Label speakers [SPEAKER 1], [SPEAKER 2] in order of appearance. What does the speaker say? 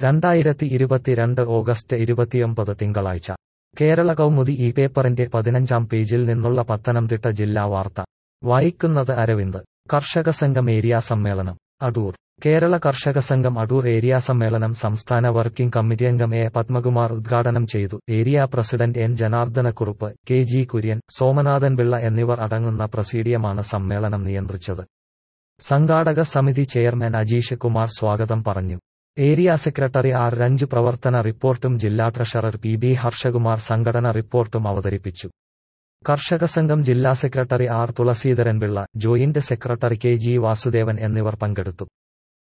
[SPEAKER 1] 2022 August 29 തിങ്കളാഴ്ച കേരള കൗമുദി ഈ പേപ്പറിന്റെ 15-ാം പേജിൽ നിന്നുള്ള പത്തനംതിട്ട ജില്ലാ വാർത്ത വായിക്കുന്നത് അരവിന്ദ്. കർഷക സംഘം ഏരിയ സമ്മേളനം അടൂർ. കേരള കർഷക സംഘം അടൂർ ഏരിയ സമ്മേളനം സംസ്ഥാന വർക്കിംഗ് കമ്മിറ്റി അംഗം എ പത്മകുമാർ ഉദ്ഘാടനം ചെയ്തു. Area president N Janardhanakurup, K G Kurian, Somanathan Pillai എന്നിവർ അടങ്ങുന്ന പ്രസീഡിയമാണ് സമ്മേളനം നിയന്ത്രിച്ചത്. സംഘാടക സമിതി ചെയർമാൻ അജീഷ് കുമാർ സ്വാഗതം പറഞ്ഞു. ഏരിയ സെക്രട്ടറി ആർ രഞ്ജു പ്രവർത്തന റിപ്പോർട്ടും ജില്ലാ ട്രഷറർ പി ബി ഹർഷകുമാർ സംഘടന റിപ്പോർട്ടും അവതരിപ്പിച്ചു. കർഷക സംഘം ജില്ലാ secretary R Thulasidharan Pillai, joint secretary K G Vasudevan എന്നിവർ പങ്കെടുത്തു.